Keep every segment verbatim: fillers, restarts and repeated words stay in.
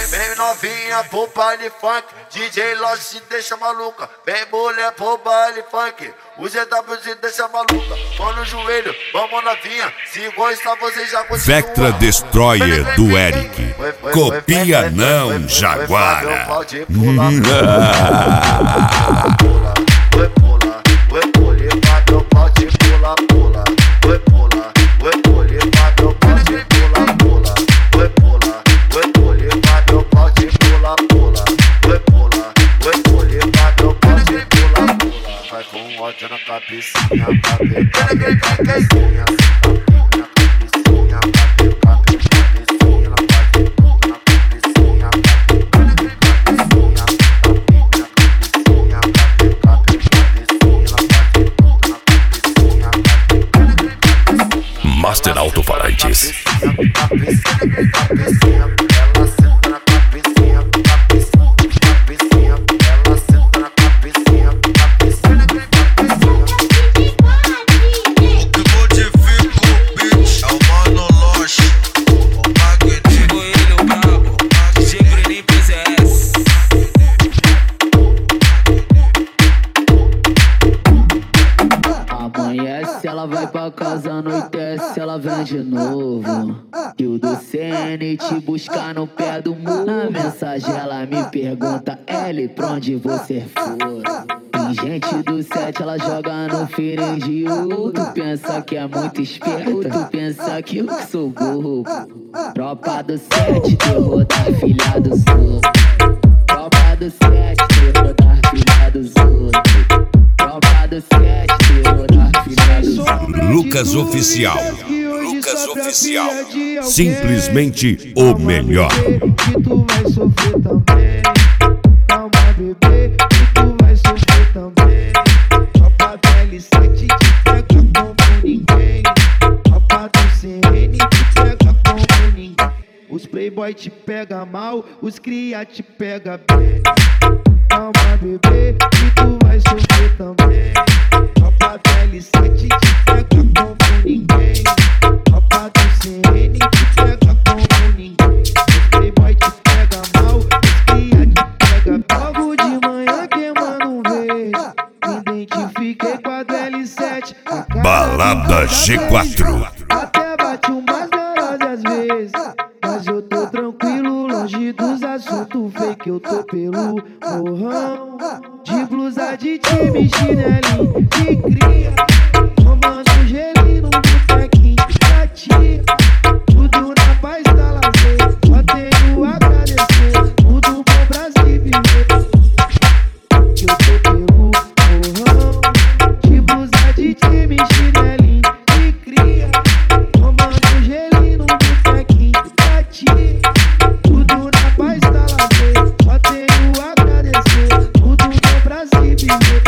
Vem novinha pro baile funk, D J Lost se deixa maluca. Vem mulher pro baile funk, o G W se deixa maluca. Põe no joelho, vamos novinha, se gostar você já continua. Vectra Destroyer do Eric. Copia não, Jaguara. Na cabecinha, cabecinha, Master Alto-Falantes. Ela vai pra casa, anoitece, ela vem de novo. E o do C N te buscar no pé do muro. Na mensagem ela me pergunta, L, pra onde você for? Tem gente do set, ela joga no feeling de outro. Tu pensa que é muito esperto, tu pensa que eu sou burro. Tropa do set, terror da filha do sul. Tropa do set, terror da filha do sul. Tropa do set, terror da filha do sul. Lucas Oficial. Lucas Oficial. Simplesmente o melhor. Que tu vai sofrer também. Calma, bebê, que tu vai sofrer também. Tropa do L sete te pega como ninguém. Tropa do C N te pega como ninguém. Os playboy te pega mal, os cria te pega bem. Calma, bebê, que tu vai sofrer também. Tropa do L sete te pega como ninguém. Tropa do C N te pega como ninguém. Os playboy te pega mal, os cria te pega bem. Logo de manhã queimando um verde, me identifiquei com a do L sete. Balada G quatro. Até bate umas neuroses às vezes, mas eu tô tranquilo, longe dos assuntos fake. Eu tô pelo morrão, de blusa de time, chinelinho de cria, tomando gelinho no botequinho da tia. Tudo na paz da lazer, só tenho a agradecer. Tudo bom Brasil viver, que eu tô pelo morrão, de blusa de time, chinelinho de cria, tomando gelinho no botequinho da tia. Tudo na paz da lazer, só tenho a agradecer. Tudo bom Brasil viver.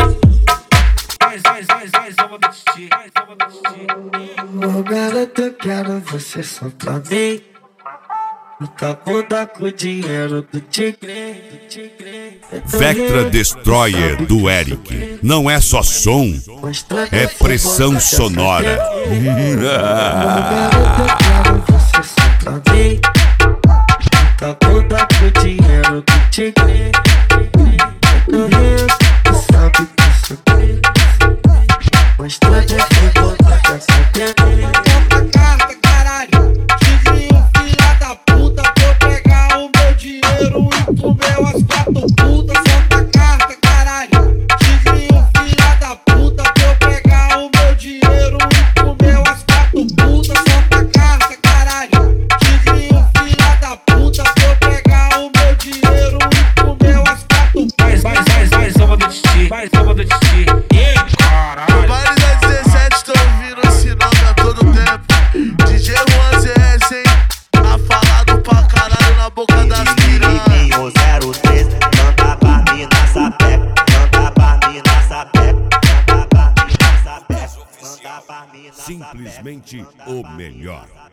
Ô garota, eu quero você só pra mim. Tá bunda com o dinheiro do tigre, do tigre. Vectra Destroyer do Eric. Não é só som, é pressão sonora. Ô garota, eu quero você só pra mim. Tá bunda com o dinheiro do tigre. Tu sabe que eu sou gay, mas tu é de botar pra saber. Toca carta, caralho. Tigrinho, filha da puta, pra eu pegar o meu dinheiro e comer as quatro putas. Toca carta, caralho. Tigrinho, filha da puta, pra eu pegar o meu dinheiro e comer as quatro putas. Toca carta, caralho. Tigrinho, filha da puta, pra eu pegar o meu dinheiro e comer as quatro putas. Vai, vai, vai, vai, samba do Titi, vai, samba do Titi. Caralho. Baile da dezessete, tô ouvindo esse nome a todo tempo. D J Juan Z S, hein? Tá falado pra caralho na boca das piranhas. zero três, canta pra mim na sapeca, canta pra mim na sapeca, canta pra mim na sapeca, canta pra mim na sapeca. Simplesmente o melhor.